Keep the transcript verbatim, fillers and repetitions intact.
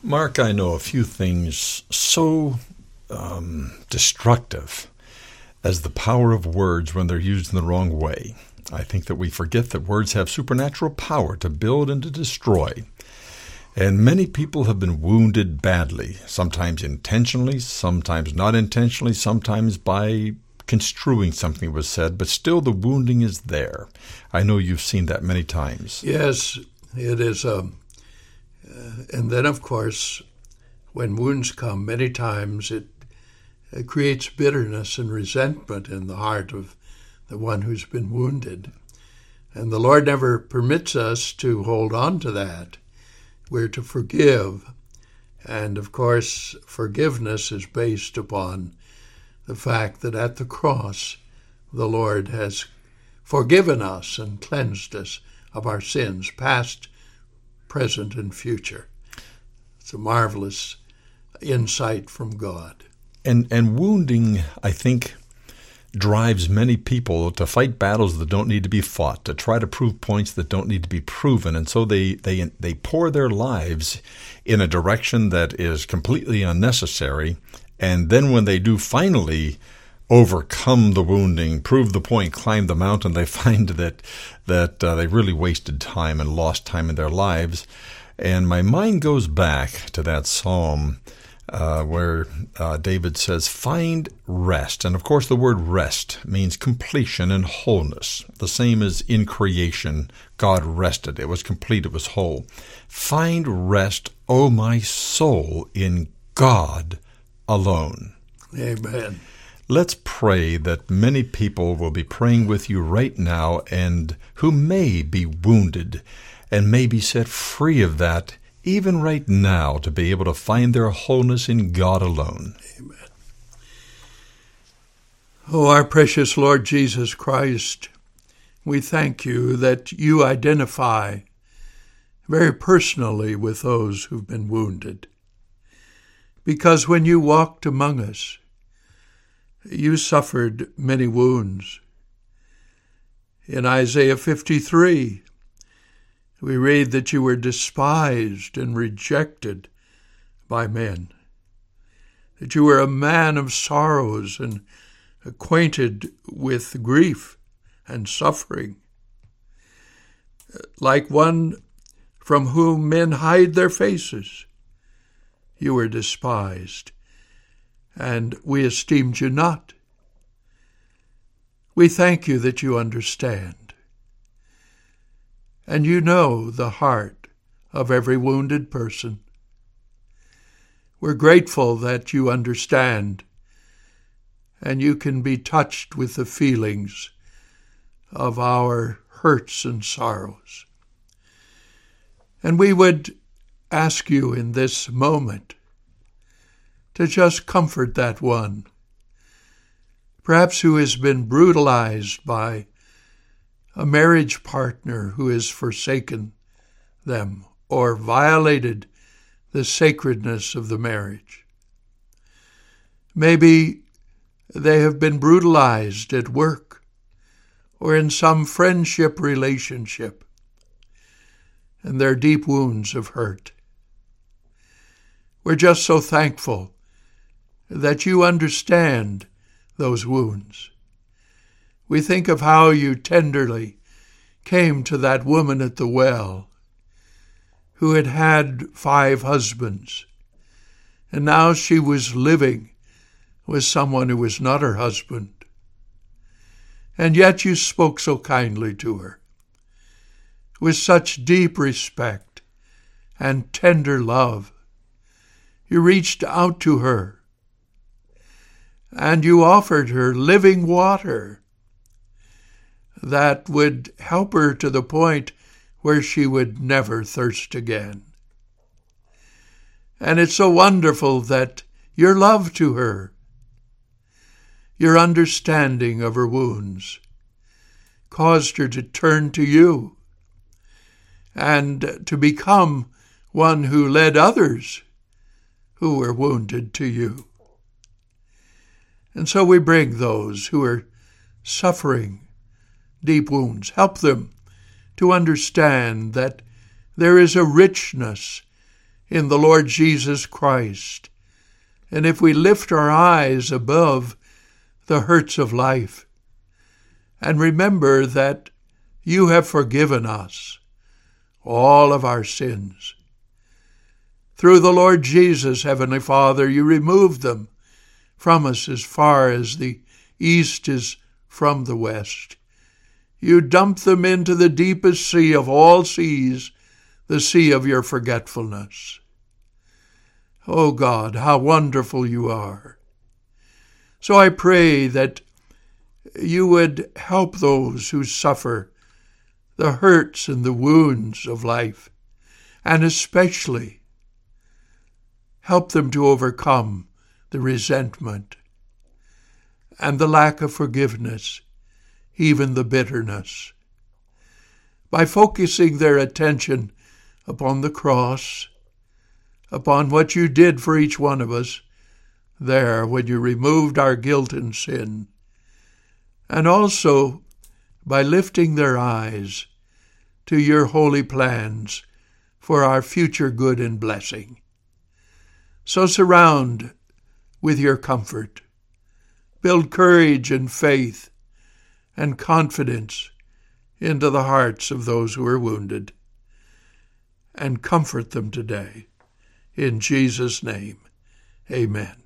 Mark, I know a few things so um, destructive as the power of words when they're used in the wrong way. I think that we forget that words have supernatural power to build and to destroy. And many people have been wounded badly, sometimes intentionally, sometimes not intentionally, sometimes by construing something was said, but still the wounding is there. I know you've seen that many times. Yes, it is. Um, uh, and then, of course, when wounds come, many times it, it creates bitterness and resentment in the heart of the one who's been wounded. And the Lord never permits us to hold on to that. We're to forgive. And, of course, forgiveness is based upon the fact that at the cross, the Lord has forgiven us and cleansed us of our sins, past, present, and future. It's a marvelous insight from God. And and wounding, I think, drives many people to fight battles that don't need to be fought, to try to prove points that don't need to be proven. And so they, they, they pour their lives in a direction that is completely unnecessary. And then when they do finally overcome the wounding, prove the point, climb the mountain, they find that that uh, they really wasted time and lost time in their lives. And my mind goes back to that psalm uh, where uh, David says, find rest. And of course the word rest means completion and wholeness. The same as in creation, God rested. It was complete, it was whole. Find rest, O my soul, in God alone. Amen. Let's pray that many people will be praying with you right now and who may be wounded and may be set free of that even right now to be able to find their wholeness in God alone. Amen. Oh, our precious Lord Jesus Christ, we thank you that you identify very personally with those who've been wounded. Because when you walked among us, you suffered many wounds. In Isaiah fifty-three, we read that you were despised and rejected by men, that you were a man of sorrows and acquainted with grief and suffering, like one from whom men hide their faces. You were despised, and we esteemed you not. We thank you that you understand, and you know the heart of every wounded person. We're grateful that you understand, and you can be touched with the feelings of our hurts and sorrows. And we would ask you in this moment to just comfort that one, perhaps who has been brutalized by a marriage partner who has forsaken them or violated the sacredness of the marriage. Maybe they have been brutalized at work or in some friendship relationship, and their deep wounds have hurt. We're just so thankful that you understand those wounds. We think of how you tenderly came to that woman at the well who had had five husbands, and now she was living with someone who was not her husband. And yet you spoke so kindly to her, with such deep respect and tender love. You reached out to her, and you offered her living water that would help her to the point where she would never thirst again. And it's so wonderful that your love to her, your understanding of her wounds, caused her to turn to you and to become one who led others who were wounded to you. And so we bring those who are suffering deep wounds, help them to understand that there is a richness in the Lord Jesus Christ. And if we lift our eyes above the hurts of life and remember that you have forgiven us all of our sins, through the Lord Jesus, Heavenly Father, you removed them from us as far as the east is from the west. You dumped them into the deepest sea of all seas, the sea of your forgetfulness. Oh God, how wonderful you are. So I pray that you would help those who suffer the hurts and the wounds of life, and especially help them to overcome the resentment and the lack of forgiveness, even the bitterness, by focusing their attention upon the cross, upon what you did for each one of us there when you removed our guilt and sin, and also by lifting their eyes to your holy plans for our future good and blessing. So surround with your comfort. Build courage and faith and confidence into the hearts of those who are wounded, and comfort them today. In Jesus' name, amen.